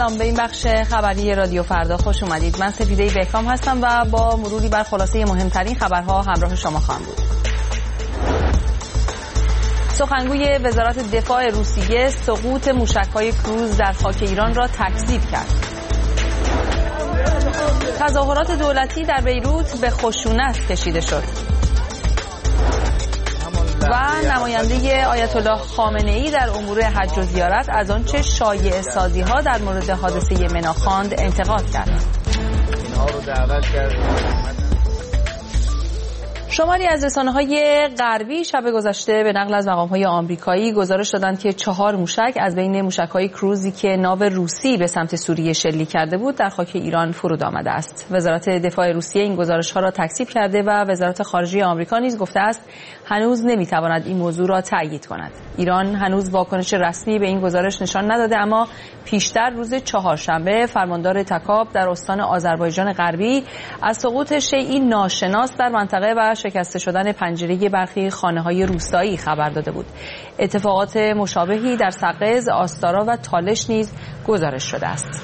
سلام، به این بخش خبری رادیو فردا خوش اومدید. من سپیده بهکام هستم و با مروری بر خلاصه مهمترین خبرها همراه شما خواهم بود. سخنگوی وزارت دفاع روسیه سقوط موشک‌های کروز در خاک ایران را تکذیب کرد. تظاهرات دولتی در بیروت به خشونت کشیده شد. و نماینده آیت الله خامنه‌ای در امور حج و زیارت از آنچه شایعه سازی‌ها در مورد حادثه منا خواند انتقاد کرد. اینها رو دعوت کرد. شماری از رسانه‌های غربی شب گذشته به نقل از مقام‌های آمریکایی گزارش دادند که 4 موشک از بین موشک‌های کروزی که ناو روسی به سمت سوریه شلیک کرده بود در خاک ایران فرود آمده است. وزارت دفاع روسیه این گزارش‌ها را تکذیب کرده و وزارت خارجه آمریکا نیز گفته است هنوز نمی‌تواند این موضوع را تأیید کند. ایران هنوز واکنش رسمی به این گزارش نشان نداده، اما پیشتر روز چهارشنبه فرماندار تکاب در استان آذربایجان غربی از سقوط شیئی ناشناس در منطقه و شکسته شدن پنجره برخی خانه‌های روستایی خبر داده بود. اتفاقات مشابهی در سقز، آستارا و تالش نیز گزارش شده است.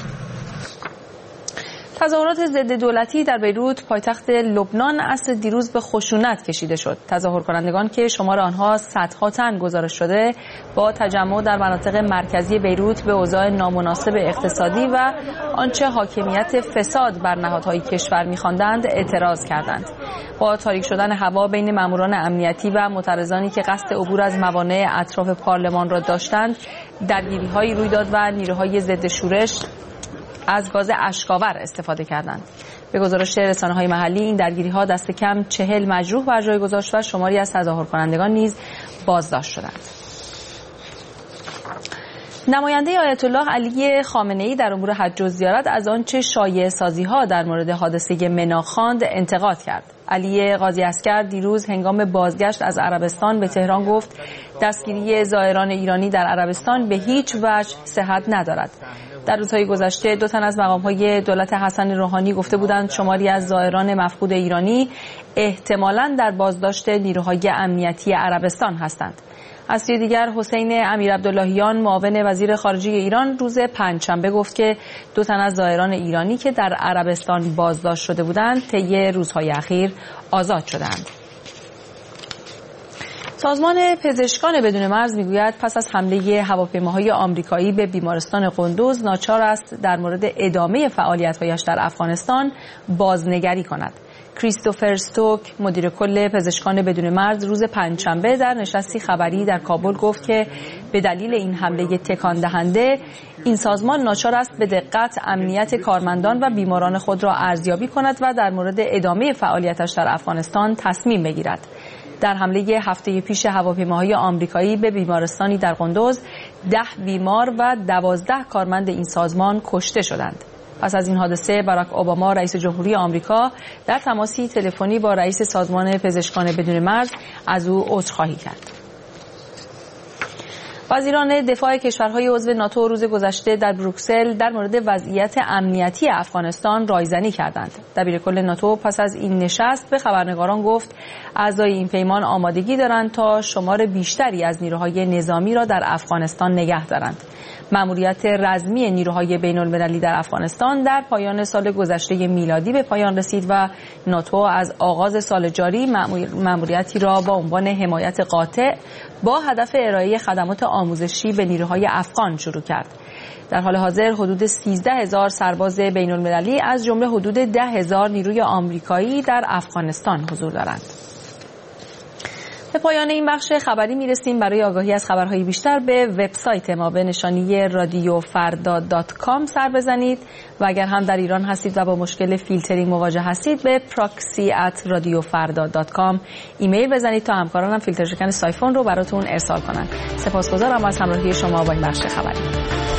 تظاهرات ضد دولتی در بیروت پایتخت لبنان عصر دیروز به خشونت کشیده شد. تظاهر کنندگان که شمار آنها صدها تن گزارش شده با تجمع در مناطق مرکزی بیروت به اوضاع نامناسب اقتصادی و آنچه حاکمیت فساد بر نهادهای کشور می‌خواندند اعتراض کردند. با تاریک شدن هوا بین ماموران امنیتی و معترضانی که قصد عبور از موانع اطراف پارلمان را داشتند، درگیری‌هایی روی داد و نیروهای ضد شورش از گاز اشک‌آور استفاده کردند. به گزارش رسانه‌های محلی این درگیری‌ها دست کم 40 مجروح بر جای گذاشت و شماری از تظاهر کنندگان نیز بازداشت شدند. نماینده آیت الله علی خامنه‌ای در امور حج و زیارت از آنچه شایعه سازی‌ها در مورد حادثه منا خواند انتقاد کرد. علی قاضی عسکر دیروز هنگام بازگشت از عربستان به تهران گفت دستگیری زائران ایرانی در عربستان به هیچ وجه صحت ندارد. در روزهای گذشته 2 تن از مقام‌های دولت حسن روحانی گفته بودند شماری از زائران مفقود ایرانی احتمالاً در بازداشت نیروهای امنیتی عربستان هستند. از سوی دیگر حسین امیرعبداللهیان معاون وزیر خارجه ایران روز پنجشنبه گفت که 2 تن از زائران ایرانی که در عربستان بازداشت شده بودند طی روزهای اخیر آزاد شدند. سازمان پزشکان بدون مرز میگوید پس از حمله هواپیماهای آمریکایی به بیمارستان قندوز ناچار است در مورد ادامه فعالیت‌هایش در افغانستان بازنگری کند. کریستوفر استوک مدیر کل پزشکان بدون مرز روز پنجشنبه در نشستی خبری در کابل گفت که به دلیل این حمله تکان دهنده این سازمان ناچار است به دقت امنیت کارمندان و بیماران خود را ارزیابی کند و در مورد ادامه فعالیتش در افغانستان تصمیم بگیرد. در حمله هفته پیش هواپیماهای آمریکایی به بیمارستانی در قندوز 10 بیمار و 12 کارمند این سازمان کشته شدند. پس از این حادثه باراک اوباما رئیس جمهوری آمریکا در تماسی تلفنی با رئیس سازمان پزشکان بدون مرز از او عذرخواهی کرد. وزیران دفاع کشورهای عضو ناتو روز گذشته در بروکسل در مورد وضعیت امنیتی افغانستان رایزنی کردند. دبیرکل ناتو پس از این نشست به خبرنگاران گفت اعضای این پیمان آمادگی دارند تا شمار بیشتری از نیروهای نظامی را در افغانستان نگه دارند. مأموریت رزمی نیروهای بین‌المللی در افغانستان در پایان سال گذشته میلادی به پایان رسید و ناتو از آغاز سال جاری مأموریتی را با عنوان حمایت قاطع با هدف ارائه خدمات آموزشی به نیروهای افغان شروع کرد. در حال حاضر حدود 13,000 سرباز بین‌المللی از جمله حدود 10,000 نیروی آمریکایی در افغانستان حضور دارند. به پایان این بخش خبری میرسیم. برای آگاهی از خبرهای بیشتر به وبسایت ما به نشانی radiofarda.com سر بزنید و اگر هم در ایران هستید و با مشکل فیلترینگ مواجه هستید به proxy@radiofarda.com ایمیل بزنید تا همکارانم فیلتر شکن سایفون رو براتون ارسال کنند. سپاسگزارم از همراهی شما با این بخش خبری.